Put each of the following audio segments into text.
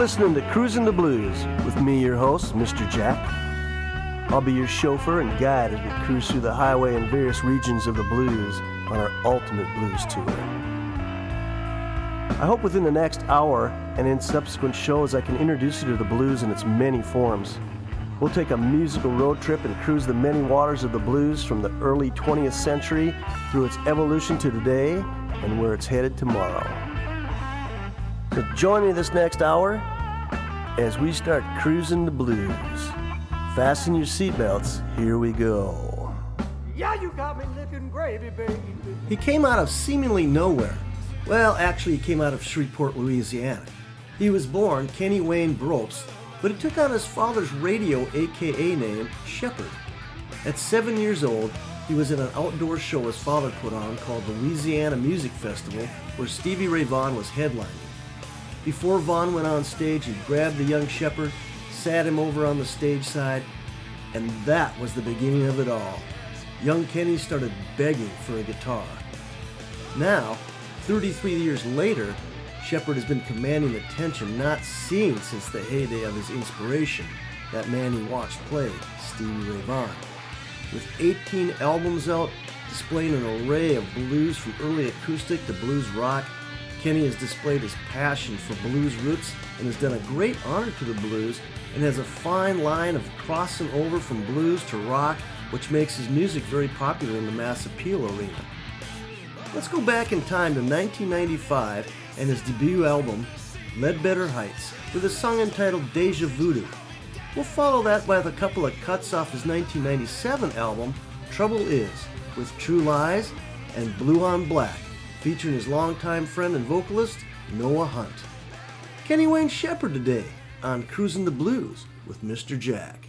listening to Cruising the Blues with me, your host, Mr. Jack. I'll be your chauffeur and guide as we cruise through the highway in various regions of the blues on our ultimate blues tour. I hope within the next hour and in subsequent shows I can introduce you to the blues in its many forms. We'll take a musical road trip and cruise the many waters of the blues from the early 20th century through its evolution to today and where it's headed tomorrow. So join me this next hour as we start cruising the blues. Fasten your seatbelts, here we go. Yeah, you got me licking gravy, baby. He came out of seemingly nowhere. Well, actually, he came out of Shreveport, Louisiana. He was born Kenny Wayne Bropst, but he took on his father's radio AKA name, Shepherd. At 7 years old, he was in an outdoor show his father put on called the Louisiana Music Festival, where Stevie Ray Vaughan was headlining. Before Vaughan went on stage, he grabbed the young Shepherd, sat him over on the stage side, and that was the beginning of it all. Young Kenny started begging for a guitar. Now, 33 years later, Shepherd has been commanding attention not seen since the heyday of his inspiration, that man he watched play, Stevie Ray Vaughan. With 18 albums out, displaying an array of blues from early acoustic to blues rock, Kenny has displayed his passion for blues roots and has done a great honor to the blues and has a fine line of crossing over from blues to rock, which makes his music very popular in the mass appeal arena. Let's go back in time to 1995 and his debut album, Ledbetter Heights, with a song entitled Deja Voodoo. We'll follow that with a couple of cuts off his 1997 album, Trouble Is, with True Lies and Blue on Black, featuring his longtime friend and vocalist, Noah Hunt. Kenny Wayne Shepherd today on Cruising the Blues with Mr. Jack.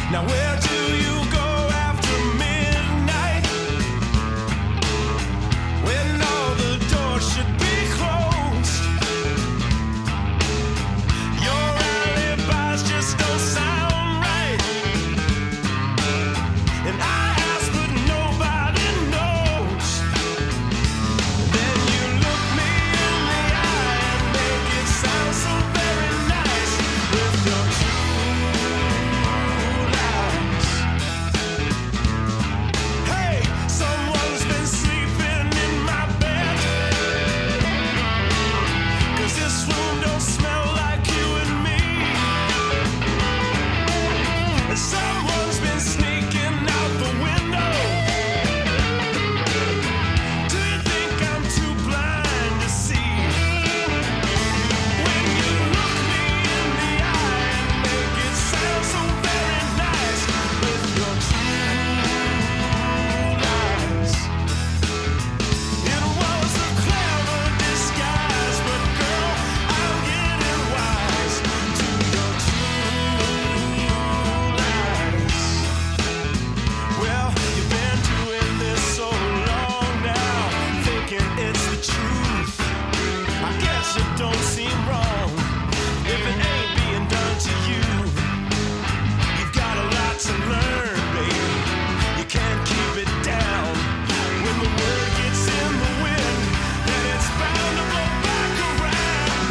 Now where do you go after midnight, when all the doors should be closed? Your alibis just don't sound right, and I ask but nobody knows. Then you look me in the eye and make it sound so very nice with your true lies. Hey, someone's been sleeping in my bed, 'cause this room don't smell like you and me. And someone's been sneaking out the window. Do you think I'm too blind to see? When you look me in the eye and make it sound so very nice with your true lies. It was a clever disguise, but girl, I'm getting wise to your true lies. Well, you've been doing this so long now, thinking it's the truth. I guess it don't seem wrong if it ain't being done to you. You've got a lot to learn, baby. You can't keep it down. When the word gets in the wind, then it's bound to blow back around.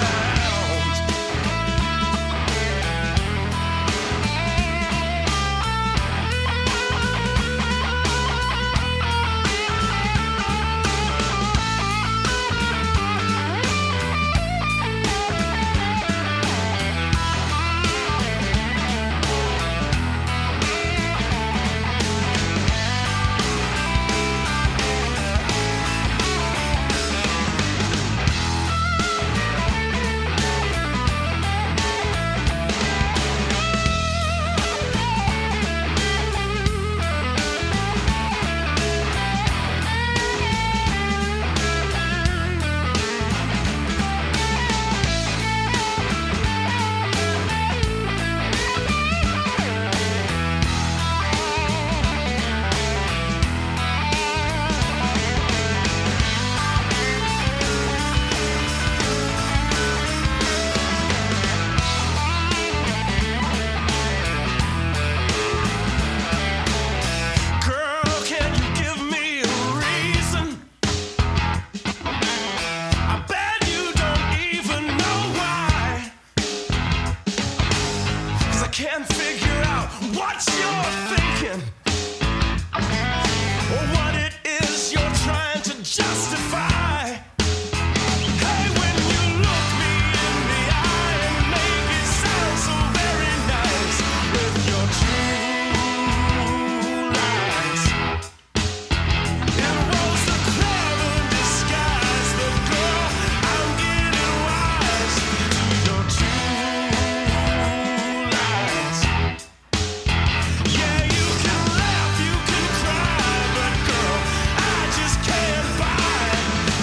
Girl, can you give me a reason? I bet you don't even know why. 'Cause I can't figure out what you're thinking, or what it is you're trying to justify. Hey, when you look me in the eye and make it sound so very nice with your true lies. It was a clever disguise, but girl, I'm getting wise to your true lies. Yeah, you can laugh, you can cry, but girl, I just can't buy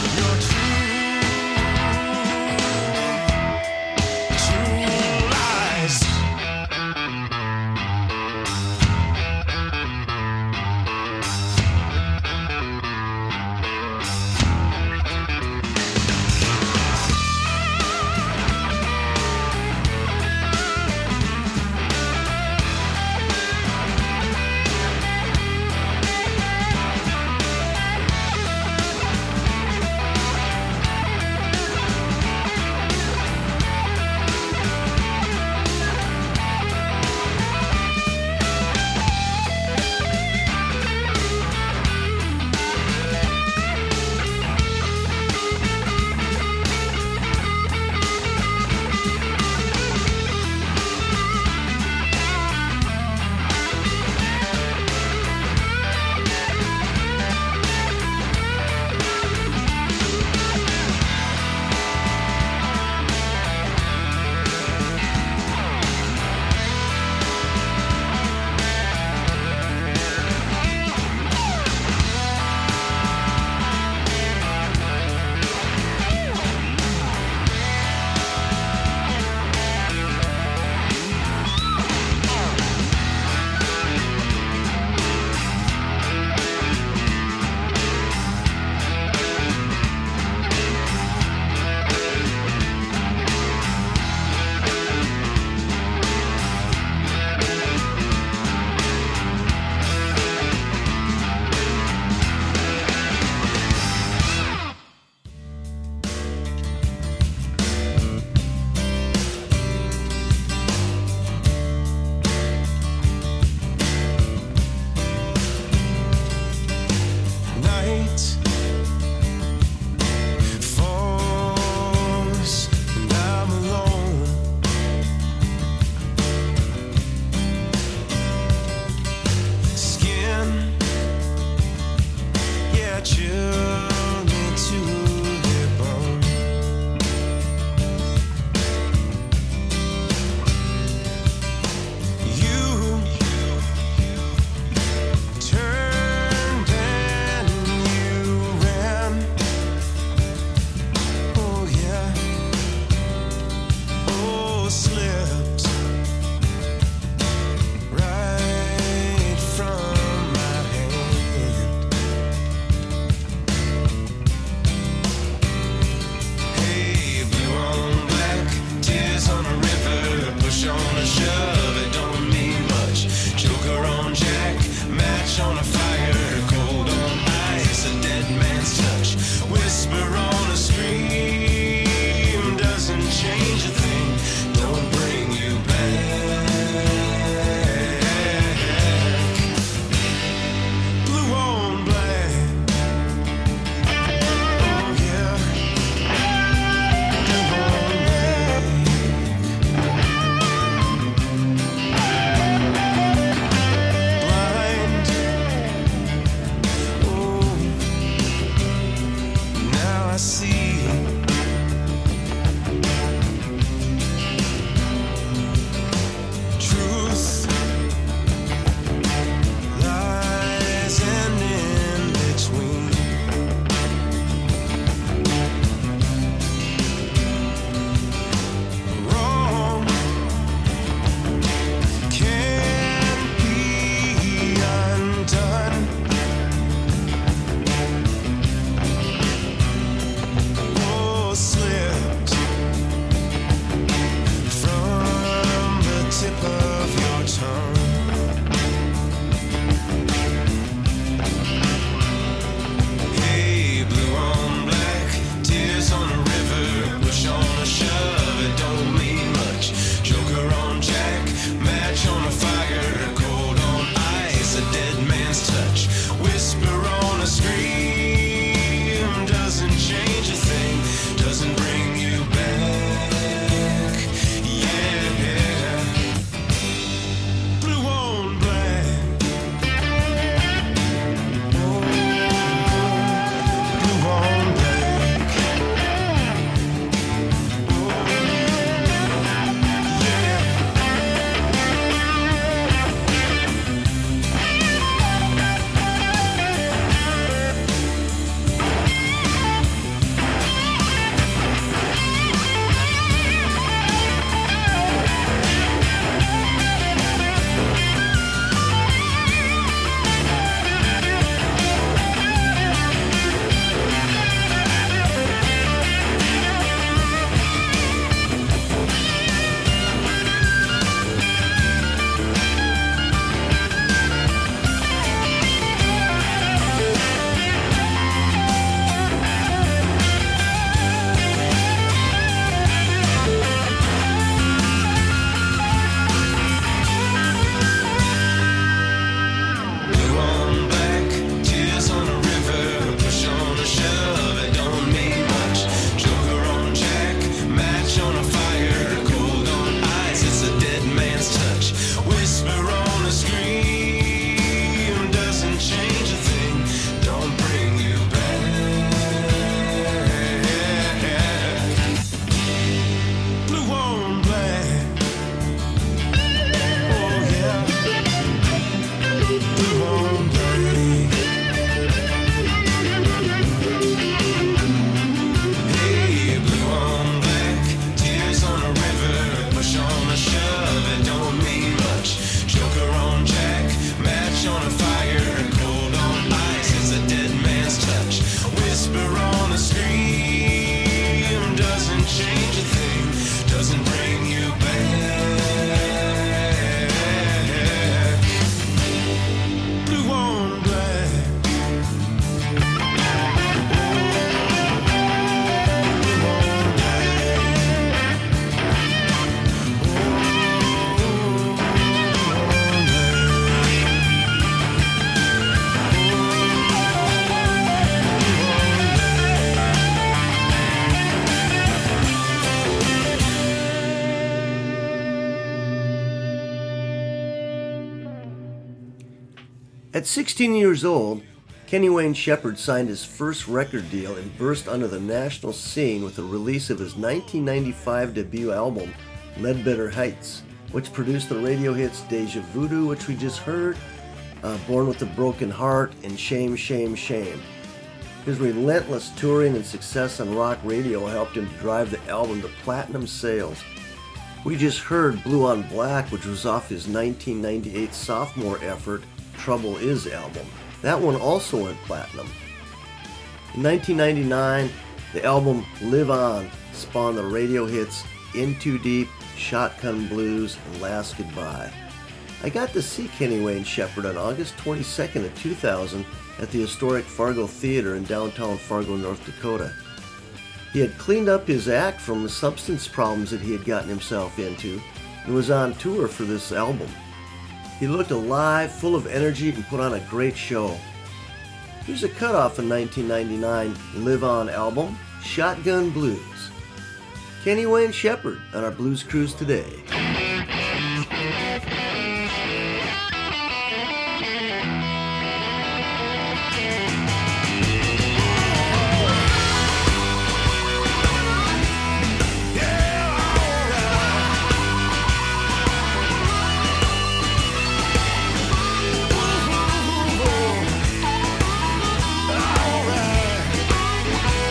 At 16 years old, Kenny Wayne Shepherd signed his first record deal and burst onto the national scene with the release of his 1995 debut album, Ledbetter Heights, which produced the radio hits Deja Voodoo, which we just heard, Born with a Broken Heart, and Shame, Shame, Shame. His relentless touring and success on rock radio helped him to drive the album to platinum sales. We just heard Blue on Black, which was off his 1998 sophomore effort, Trouble Is album. That one also went platinum. In 1999, the album Live On spawned the radio hits In Too Deep, Shotgun Blues, and Last Goodbye. I got to see Kenny Wayne Shepherd on August 22nd of 2000 at the historic Fargo Theater in downtown Fargo, North Dakota. He had cleaned up his act from the substance problems that he had gotten himself into and was on tour for this album. He looked alive, full of energy, and put on a great show. Here's a cut off a 1999 Live On album, Shotgun Blues. Kenny Wayne Shepherd on our Blues Cruise today.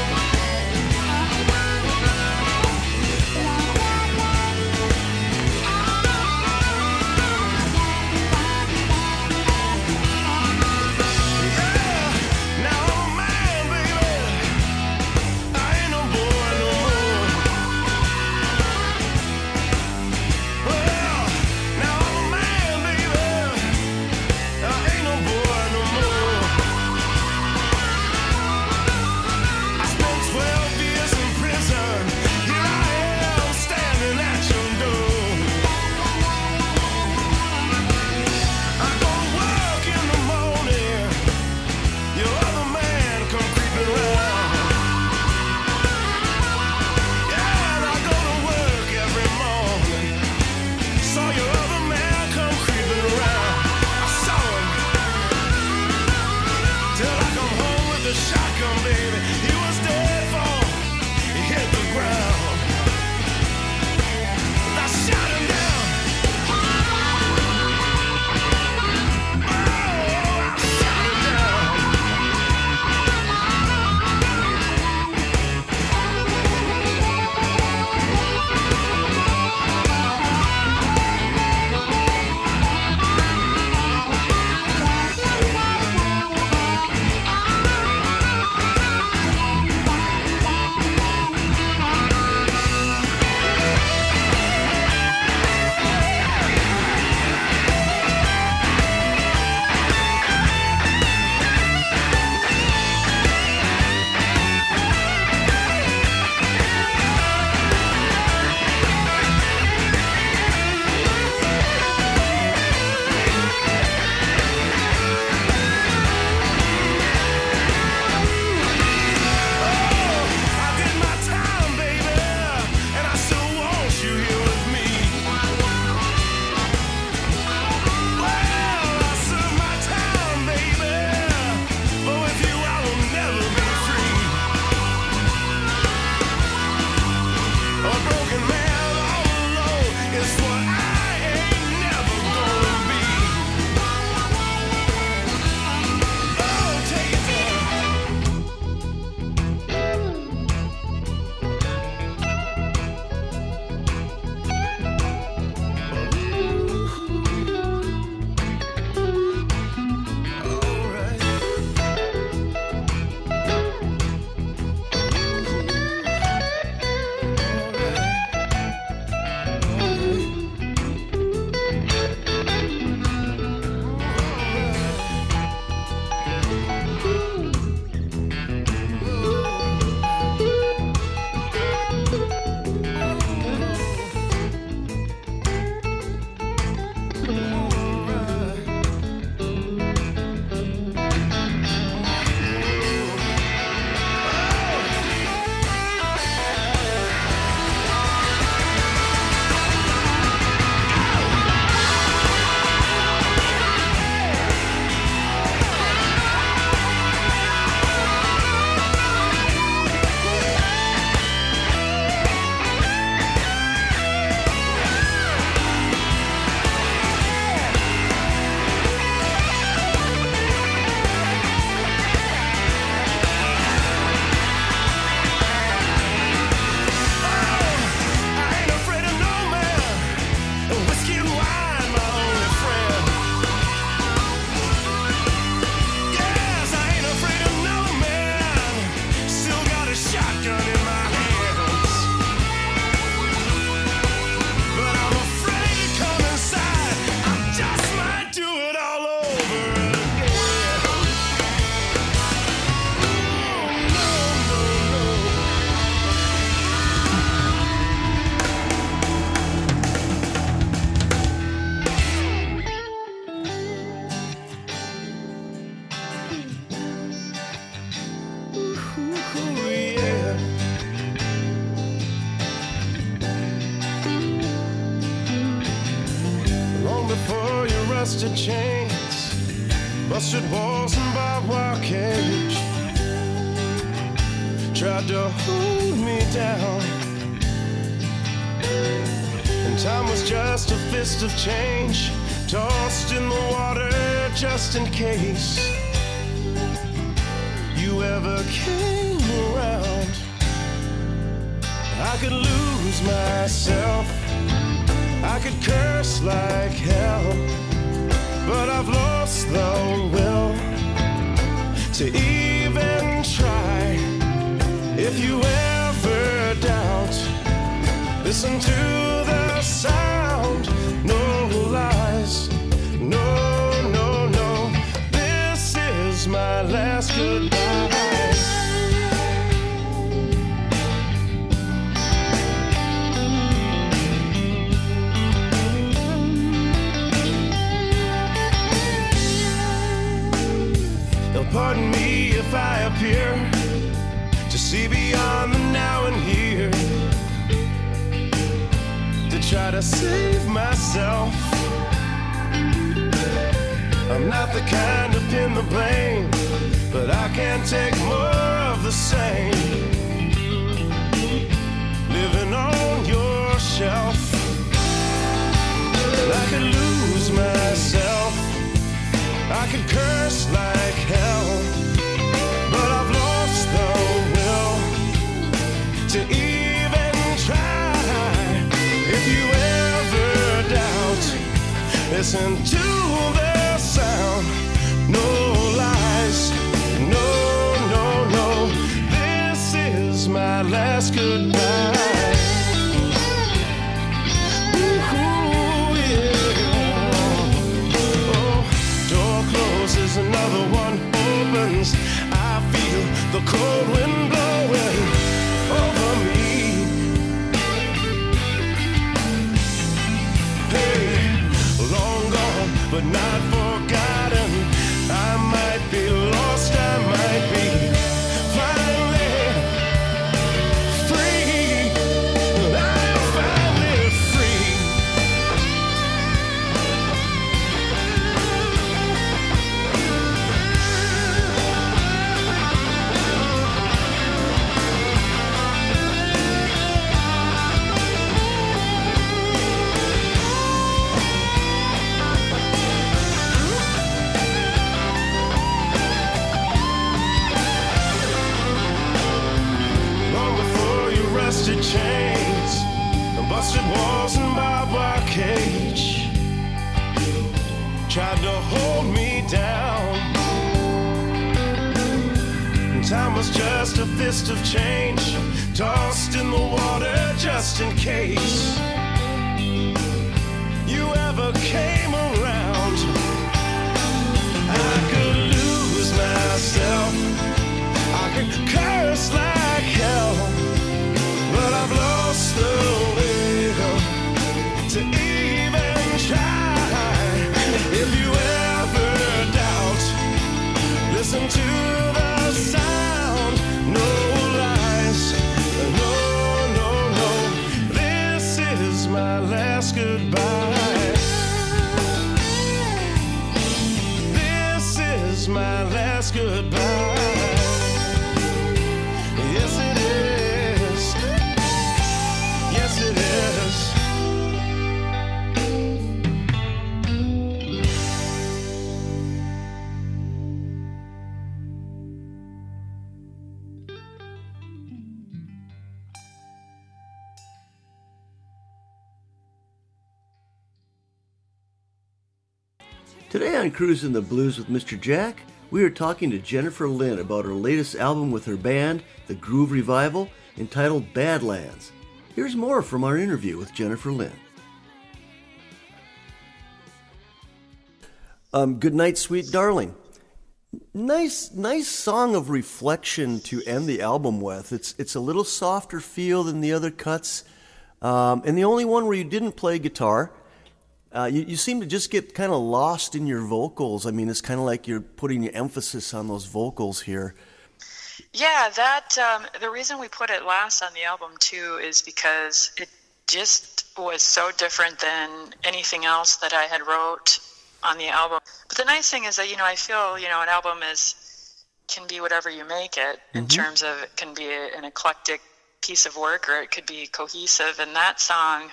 I rusted chains, busted walls and barbed wire cage tried to hold me down. And time was just a fist of change, tossed in the water just in case you ever came around. I could lose myself, I could curse like hell, but I've lost the will to even try. If you ever doubt, listen to the sound. No lies, no, no, no. This is my last goodbye. Pardon me if I appear to see beyond the now and here, to try to save myself. I'm not the kind to pin the blame, but I can't take more of the same. Living on your shelf, I could lose myself, I could curse like hell, but I've lost the will to even try. If you ever doubt, listen to the sound. No lies, no, no, no. This is my last goodbye. Another one opens, I feel the cold wind blowing over me. Hey, long gone but not forgotten, I might be lost, I might be finally free. I'm finally free. Chains and busted walls and barbed wire cage tried to hold me down. And time was just a fist of change, tossed in the water just in case you ever came around. I could lose myself, I could curse like hell, but I've lost the will to even try. If you ever doubt, listen to the sound. No lies, no, no, no. This is my last goodbye. This is my last goodbye. Yes, it is. Yes, it is. Today on Cruisin' the Blues with Mr. Jack, we are talking to Jennifer Lynn about her latest album with her band, The Groove Revival, entitled Badlands. Here's more from our interview with Jennifer Lynn. Good night, sweet darling. Nice song of reflection to end the album with. It's a little softer feel than the other cuts, and the only one where you didn't play guitar. You seem to just get kind of lost in your vocals. I mean, it's kind of like you're putting your emphasis on those vocals here. Yeah, the reason we put it last on the album too is because it just was so different than anything else that I had wrote on the album. But the nice thing is that, I feel, an album can be whatever you make it in terms of it can be an eclectic piece of work or it could be cohesive. And that song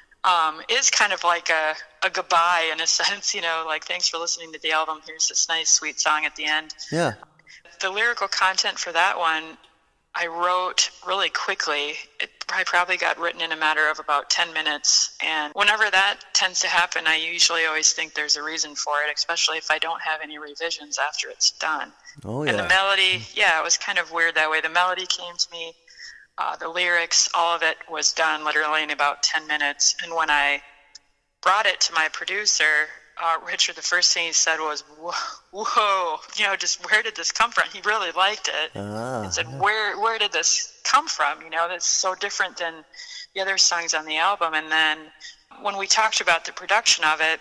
is kind of like a goodbye in a sense, like thanks for listening to the album. Here's this nice, sweet song at the end. Yeah. The lyrical content for that one, I wrote really quickly. I probably got written in a matter of about 10 minutes. And whenever that tends to happen, I usually always think there's a reason for it, especially if I don't have any revisions after it's done. Oh, yeah. And the melody, it was kind of weird that way. The melody came to me. The lyrics, all of it was done literally in about 10 minutes. And when I brought it to my producer, Richard, the first thing he said was, whoa, just where did this come from? He really liked it. And said, where did this come from? That's so different than the other songs on the album. And then when we talked about the production of it,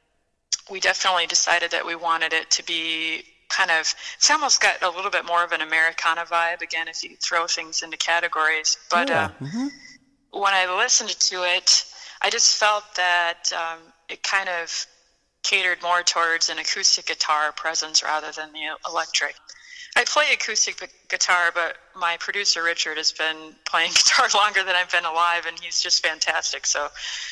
we definitely decided that we wanted it to be it's almost got a little bit more of an Americana vibe, again, if you throw things into categories. But when I listened to it, I just felt that it kind of catered more towards an acoustic guitar presence rather than the electric. I play acoustic guitar, but my producer, Richard, has been playing guitar longer than I've been alive, and he's just fantastic. So,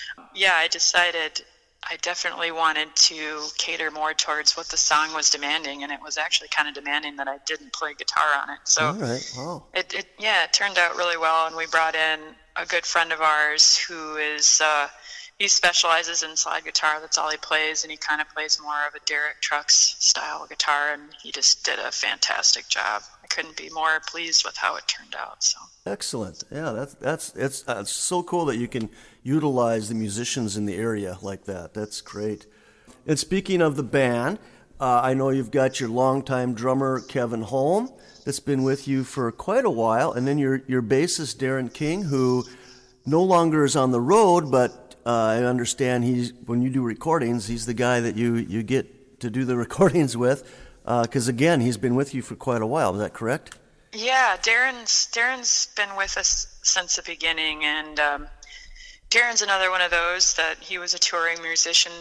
I decided I definitely wanted to cater more towards what the song was demanding, and it was actually kind of demanding that I didn't play guitar on it. So all right. Wow. It turned out really well, and we brought in a good friend of ours who is he specializes in slide guitar. That's all he plays, and he kind of plays more of a Derek Trucks style guitar, and he just did a fantastic job. I couldn't be more pleased with how it turned out. So excellent. Yeah, it's so cool that you can utilize the musicians in the area like that. That's great. And speaking of the band, I know you've got your longtime drummer Kevin Holm that's been with you for quite a while, and then your bassist Darren King, who no longer is on the road, but I understand when you do recordings, he's the guy that you get to do the recordings with, because again, he's been with you for quite a while. Is that correct? Yeah, Darren's been with us since the beginning, and Darren's another one of those that he was a touring musician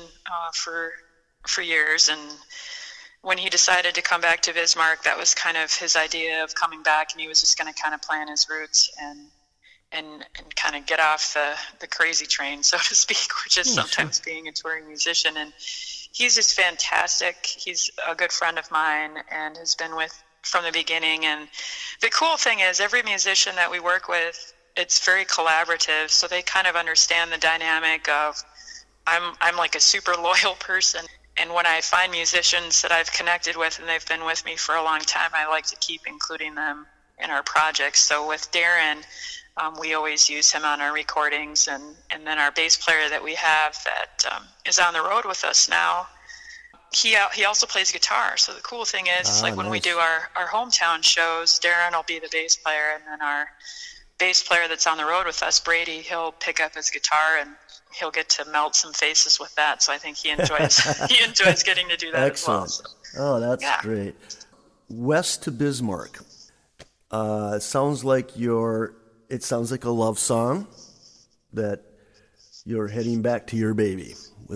for years, and when he decided to come back to Bismarck, that was kind of his idea of coming back, and he was just going to kind of plan his roots and kind of get off the crazy train, so to speak, which is sometimes being a touring musician. And he's just fantastic. He's a good friend of mine and has been with from the beginning. And the cool thing is every musician that we work with, it's very collaborative, so they kind of understand the dynamic of I'm like a super loyal person. And when I find musicians that I've connected with and they've been with me for a long time, I like to keep including them in our projects. So with Darren, we always use him on our recordings, and then our bass player that we have that is on the road with us now, he also plays guitar. So the cool thing is, when nice. we do our hometown shows, Darren will be the bass player, and then our bass player that's on the road with us, Brady, he'll pick up his guitar and he'll get to melt some faces with that. So I think he enjoys getting to do that. Excellent. As well. So, oh, that's great. West to Bismarck. It sounds like a love song that you're heading back to your baby.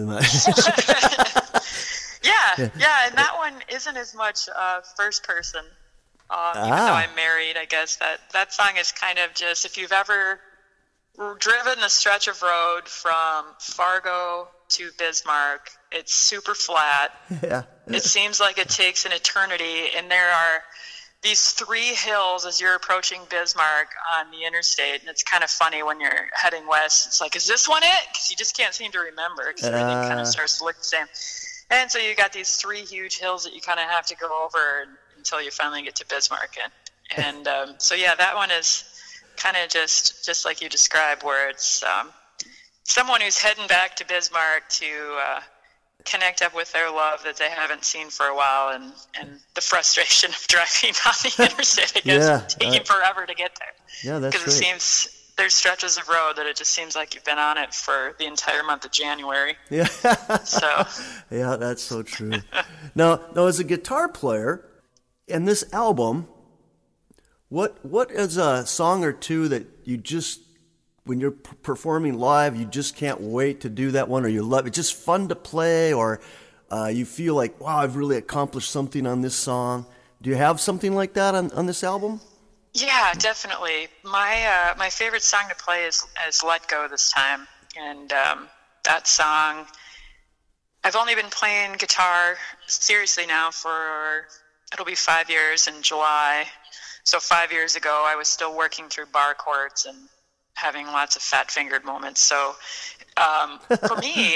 Yeah, and that one isn't as much first person. Even though I'm married, I guess that song is kind of just, if you've ever driven the stretch of road from Fargo to Bismarck, it's super flat. Yeah. It seems like it takes an eternity, and there are these 3 hills as you're approaching Bismarck on the interstate, and it's kind of funny when you're heading west. It's like, is this one it? Because you just can't seem to remember, because everything kind of starts to look the same. And so you got these 3 huge hills that you kind of have to go over until you finally get to Bismarck. And so yeah, that one is kind of just like you described, where it's someone who's heading back to Bismarck to connect up with their love that they haven't seen for a while, and the frustration of driving on the interstate, I guess, taking forever to get there. Yeah, that's right. Because it seems there's stretches of road that it just seems like you've been on it for the entire month of January. Yeah. So. Yeah, that's so true. Now, as a guitar player, in this album, what is a song or two that you just, when you're performing live, you just can't wait to do that one, or you love it, just fun to play, or You feel like, wow, I've really accomplished something on this song. Do you have something like that on this album? Yeah, definitely. My favorite song to play is "Let Go" this time, and that song. I've only been playing guitar seriously now for it'll be 5 years in July. So 5 years ago, I was still working through bar chords and having lots of fat-fingered moments. So for me,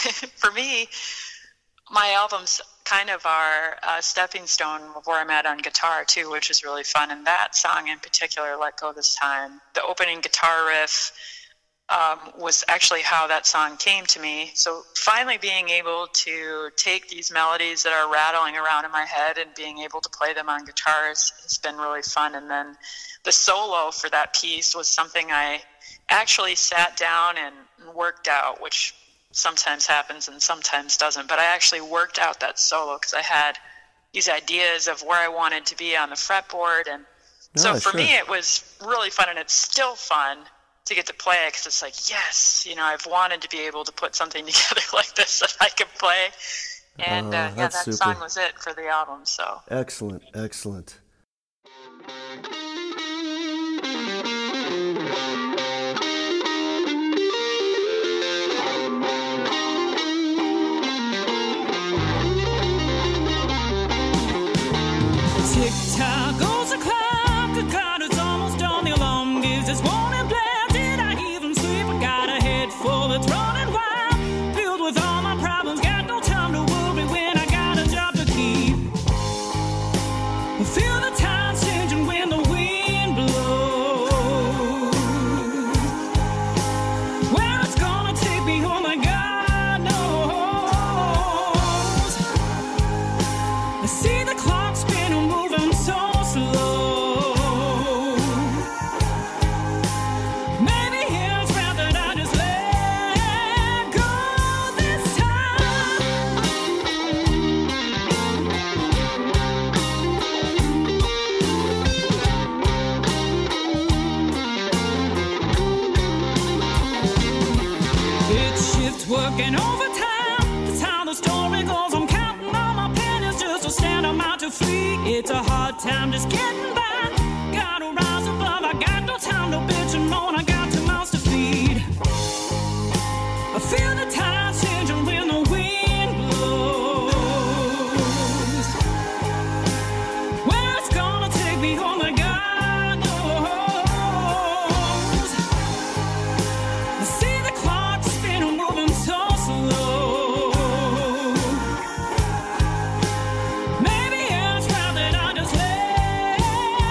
my albums kind of are a stepping stone of where I'm at on guitar too, which is really fun. And that song in particular, "Let Go" this time, the opening guitar riff was actually how that song came to me. So finally being able to take these melodies that are rattling around in my head and being able to play them on guitars has been really fun. And then the solo for that piece was something I actually sat down and worked out, which sometimes happens and sometimes doesn't. But I actually worked out that solo because I had these ideas of where I wanted to be on the fretboard. And so for me, it was really fun, and it's still fun to get to play it because it's like, yes, I've wanted to be able to put something together like this that I could play. And that super. Song was it for the album. So excellent. Tick-tock goes the clock, the clock is almost done, the alarm gives its warning blast. Did I even sleep? I got a head full that's running wild, filled with all my problems, got no time to worry when I got a job to keep. I feel the tides changing when the wind blows. Where it's gonna take me, oh my God knows. I see the clock spinning, moving so slow. Maybe it's right that I just let go this time. It's shift working overtime. That's how the story goes. I'm counting all my pennies just to stand on my 2 feet. It's a hard time just getting by. Gotta rise above. I got no time to bitch and moan. I got 2 mouths to feed. I feel the tides changing when the wind blows. Where it's gonna take me, oh my God knows. I see the clock spinning, moving so slow. Maybe it's right that I just let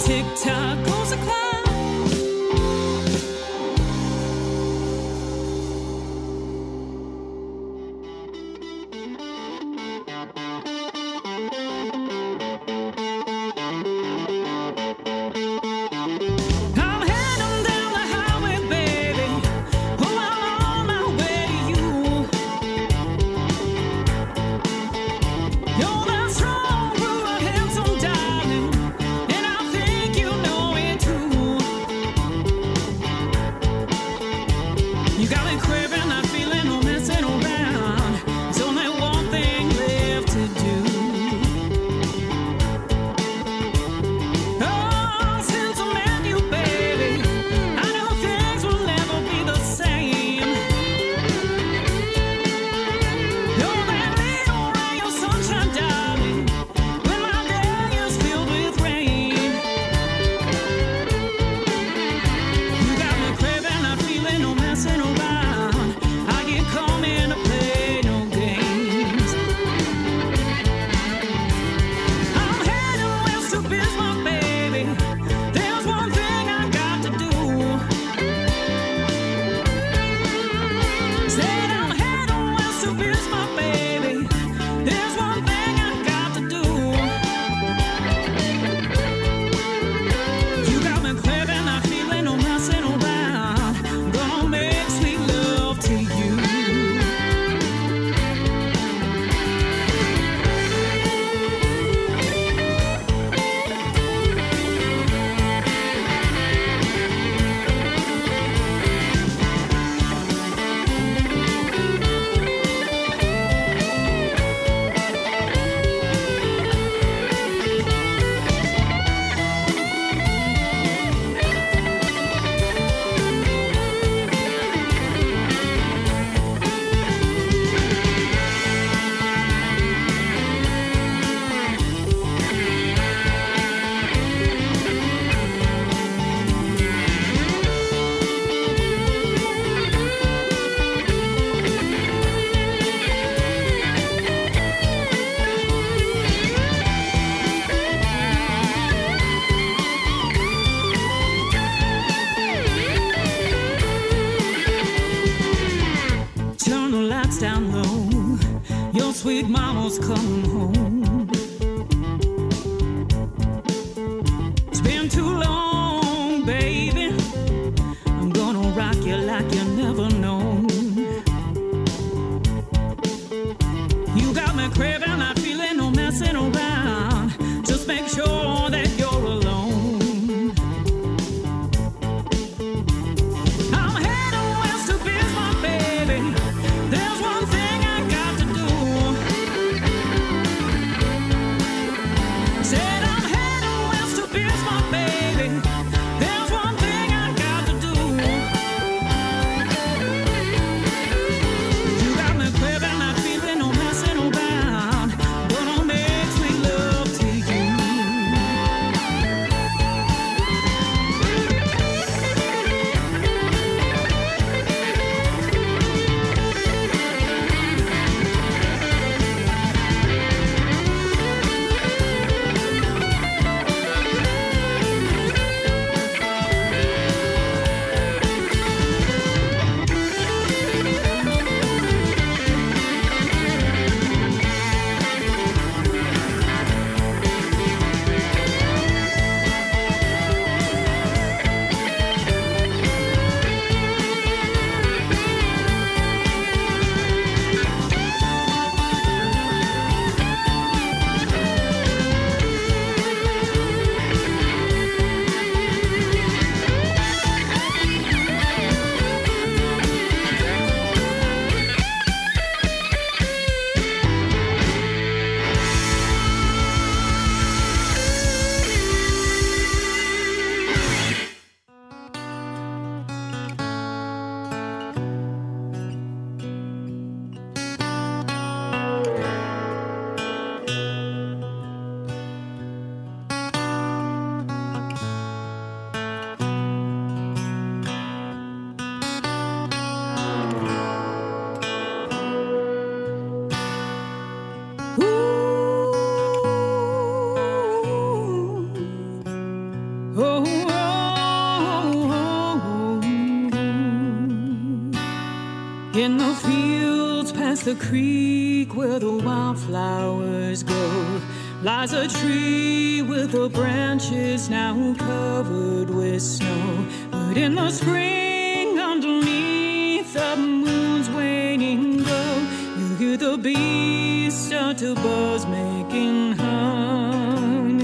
tick-tock goes the clock. I'm heading down the highway, baby. Oh, I'm on my way to you. You're that strong, rude, handsome darling, and I think you know it too. You got me craving, that feeling, no messing around. There's only one thing left to do. Oh, since I met you, baby, I know things will never be the same. You're that little ray of sunshine, darling, when my day is filled with rain. You got me craving, that feeling, no messing around. I ain't coming to play no games. I'm heading west to Bismarck, baby. There's one thing I got to do. Said I'm heading west to Bismarck, baby. There's one thing I got to do. You got me craving, that feeling, no messing around. Gonna make sweet love to you. Turn the lights down low. Your sweet mama's coming home. It's been too long, baby. I'm gonna rock you like you never known. You got me craving, that feeling, no messing around. Just make sure that you're alone. I'm heading west to Bismarck, baby. There's one thing I got to do. Said I'm heading west to Bismarck, baby. the fields past the creek where the wildflowers grow lies a tree with the branches now covered with snow. But in the spring, underneath the moon's waning glow, you hear the bees start to buzz, making honey.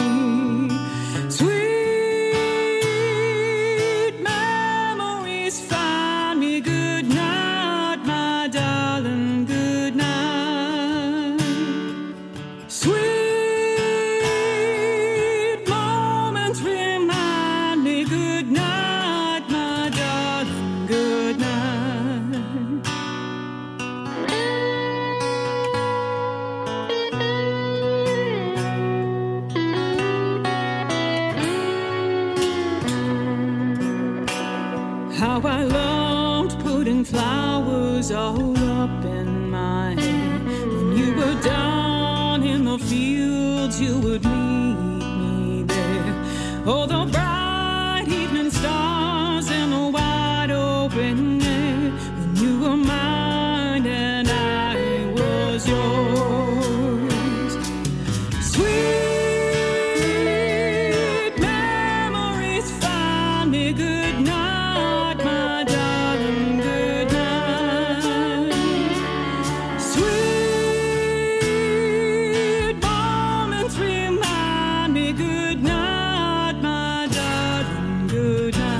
Sweet memories find me. Good night, my darling, good night. Sweet moments remind me. Good night, my darling, good night. How I loved putting flowers all up in my hair. When you were down in the fields, you would meet me there. Oh, the bright evening stars and the wide open air. When you were mine and I was yours. Sweet memories find me. Good night, my darling, good night. Sweet moments remind me. Good night, my darling, good night.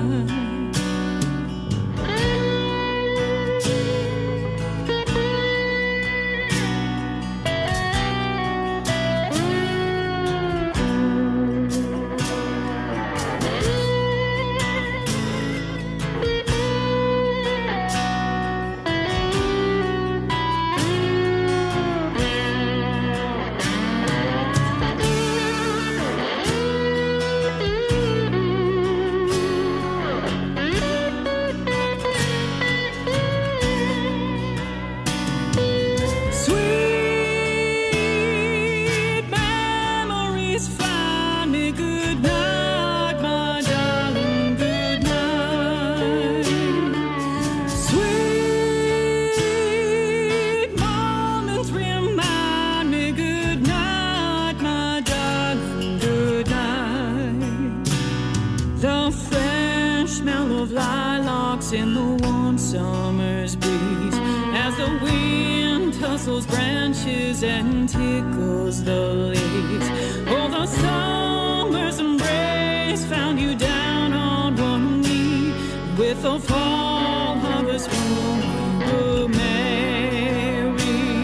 Sweet memories find me. Good night, my darling, good night. Sweet moments remind me. Good night, my darling, good night. The fresh smell of lilacs in the warm summer's breeze, as the wind tussles branches and tickles the leaves. Oh, the summer's embrace found you down on one knee. With the fall harvest moon, we were married.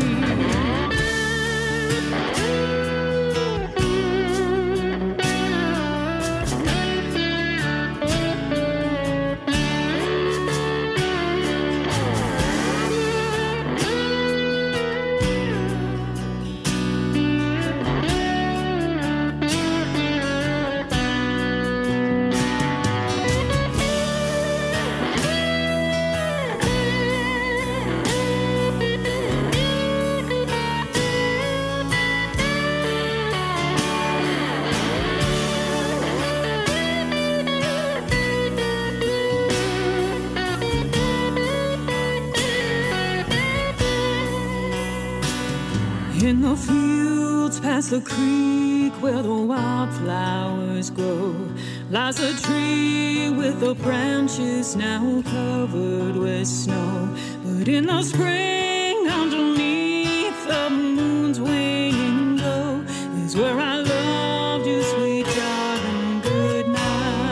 In the fields past the creek where the wildflowers grow lies a tree with the branches now covered with snow. But in the spring, underneath the moon's waning glow, is where I loved you, sweet darling, good night.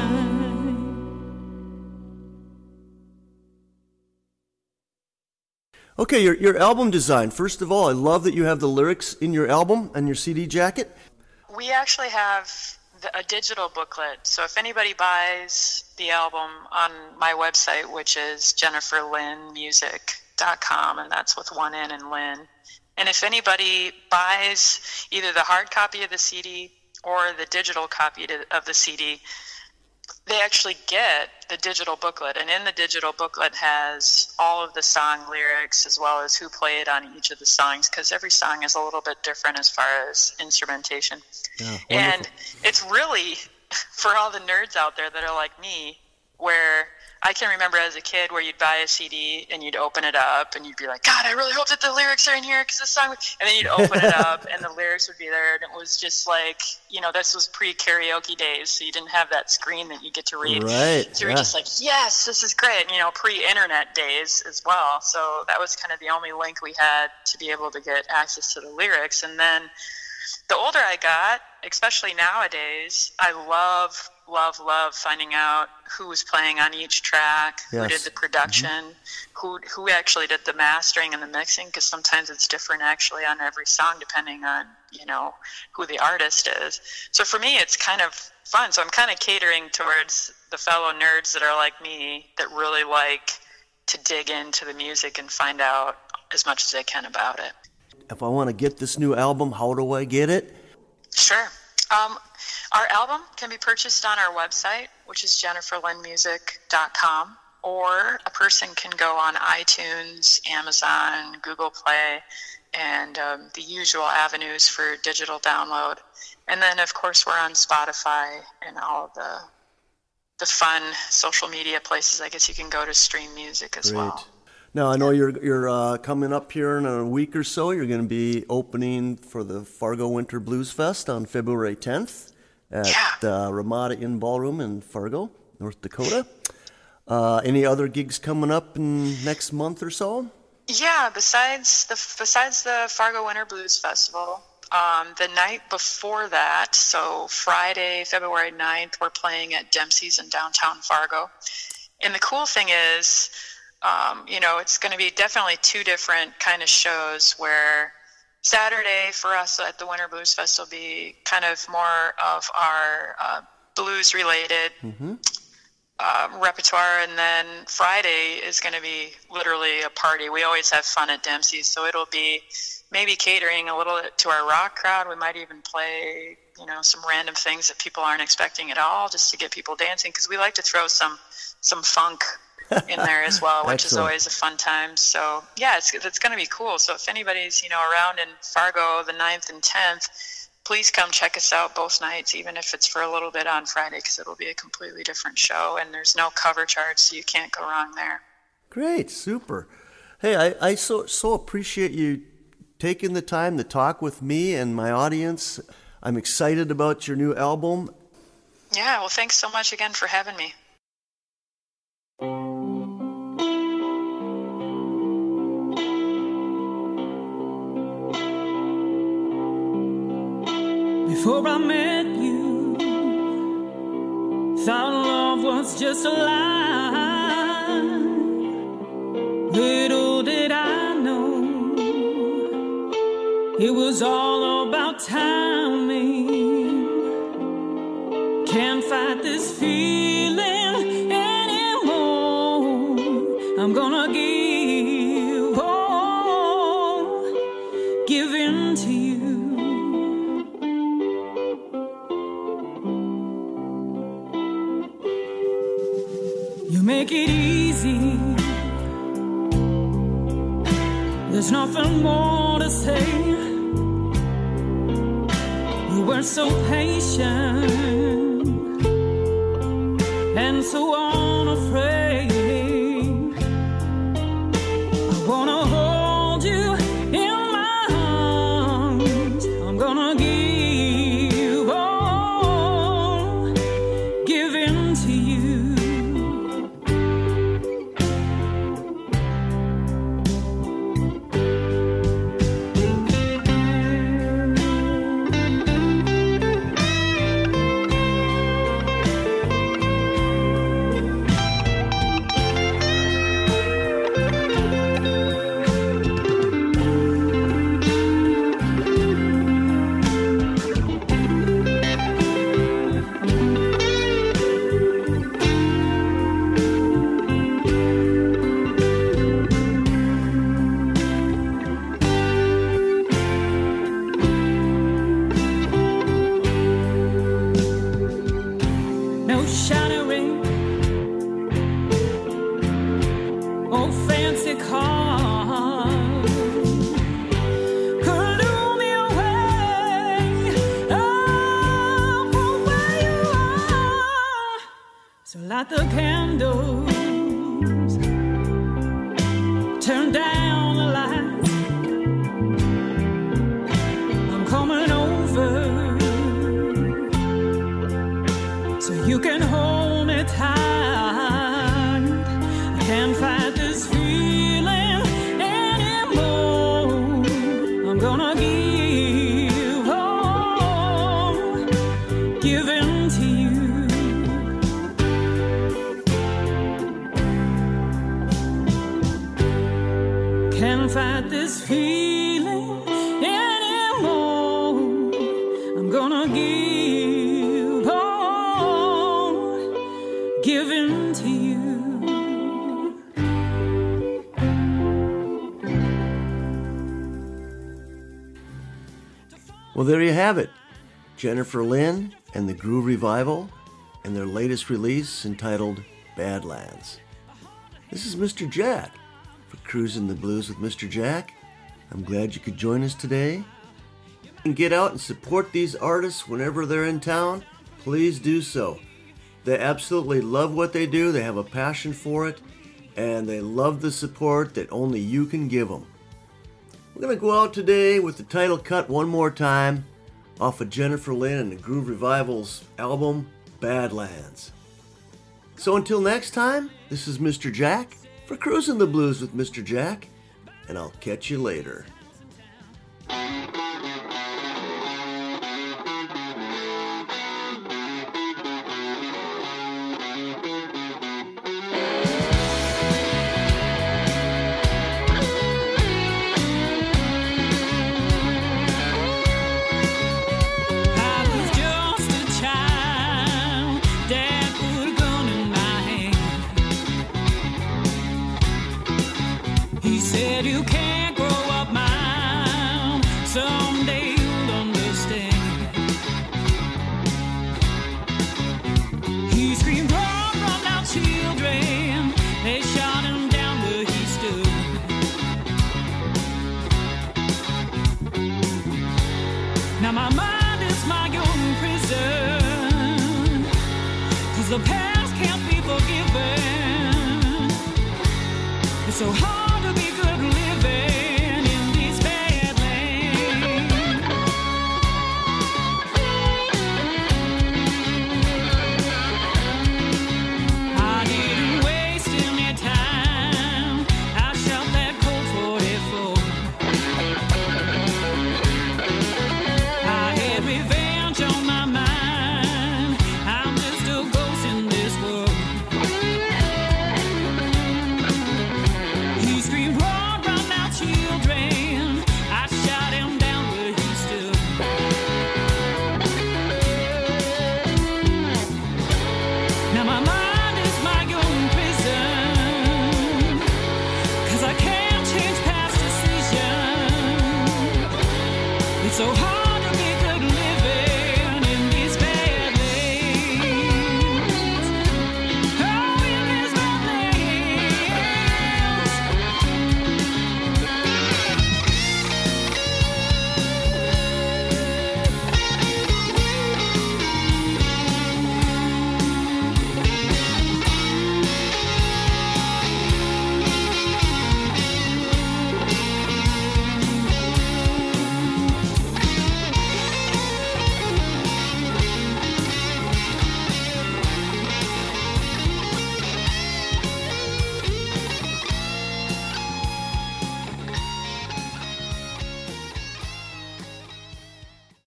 Okay, your album design. First of all, I love that you have the lyrics in your album and your CD jacket. We actually have a digital booklet, so if anybody buys the album on my website, which is jenniferlynnmusic.com, and that's with one N and Lynn, and if anybody buys either the hard copy of the CD or the digital copy of the CD, they actually get the digital booklet, and in the digital booklet has all of the song lyrics as well as who played on each of the songs, because every song is a little bit different as far as instrumentation. Yeah, and it's really, for all the nerds out there that are like me, where I can remember as a kid where you'd buy a CD and you'd open it up and you'd be like, God, I really hope that the lyrics are in here because this song, and then you'd open it up and the lyrics would be there, and it was just like, you know, this was pre-karaoke days, so you didn't have that screen that you get to read. Right. So you were just like, yes, this is great. You know, pre-internet days as well. So that was kind of the only link we had to be able to get access to the lyrics. And then the older I got, especially nowadays, I love finding out who was playing on each track, who did the production, who actually did the mastering and the mixing, because sometimes it's different actually on every song depending on, you know, who the artist is. So for me, it's kind of fun. So I'm kind of catering towards the fellow nerds that are like me, that really like to dig into the music and find out as much as they can about it. If I want to get this new album, how do I get it? Sure. Our album can be purchased on our website, which is jenniferlynnmusic.com, or a person can go on iTunes, Amazon, Google Play, and the usual avenues for digital download. And then, of course, we're on Spotify and all the fun social media places I guess you can go to stream music as well. Now, I know you're coming up here in a week or so. You're going to be opening for the Fargo Winter Blues Fest on February 10th at Ramada Inn Ballroom in Fargo, North Dakota. Any other gigs coming up in next month or so? Yeah, besides the Fargo Winter Blues Festival, the night before that, so Friday, February 9th, we're playing at Dempsey's in downtown Fargo. And the cool thing is, you know, it's going to be definitely two different kind of shows, where Saturday for us at the Winter Blues Fest will be kind of more of our blues-related repertoire, and then Friday is going to be literally a party. We always have fun at Dempsey's, so it'll be maybe catering a little bit to our rock crowd. We might even play, you know, some random things that people aren't expecting at all, just to get people dancing, because we like to throw some funk in there as well, which is always a fun time. So yeah, it's going to be cool. So if anybody's, you know, around in Fargo the 9th and 10th, please come check us out both nights, even if it's for a little bit on Friday, because it'll be a completely different show, and there's no cover charge, so you can't go wrong there. Great, super. Hey, I so appreciate you taking the time to talk with me and my audience. I'm excited about your new album. Yeah, well, thanks so much again for having me. Before I met you, thought love was just a lie. Little did I know, it was all about timing. Can't fight this feeling anymore. I'm gonna give in to you. You make it easy. There's nothing more to say. You were so patient and so unafraid. I wanna hold you in my arms. I'm gonna give in to you. light the candles, turn down the lights. I'm coming over so you can hold me tight. I can't fight this feeling anymore. I'm gonna give all, give in to you. Can't fight this feeling anymore. I'm gonna give all, give in to you. Well, there you have it. Jennifer Lynn and the Groove Revival and their latest release entitled Badlands. This is Mr. Jack for Cruising the Blues with Mr. Jack. I'm glad you could join us today. And get out and support these artists whenever they're in town. Please do so. They absolutely love what they do. They have a passion for it. And they love the support that only you can give them. We're going to go out today with the title cut one more time off of Jennifer Lynn and the Groove Revival's album, Badlands. So until next time, this is Mr. Jack for Cruising the Blues with Mr. Jack, and I'll catch you later. I was just a child, Dad put a gun in my hand. He said, "You can't grow up, mine. Someday you'll understand." He screamed, "Run, run now, children." They shot him down where he stood. Now my mind is my own prison, 'cause the past can't be forgiven. It's so hard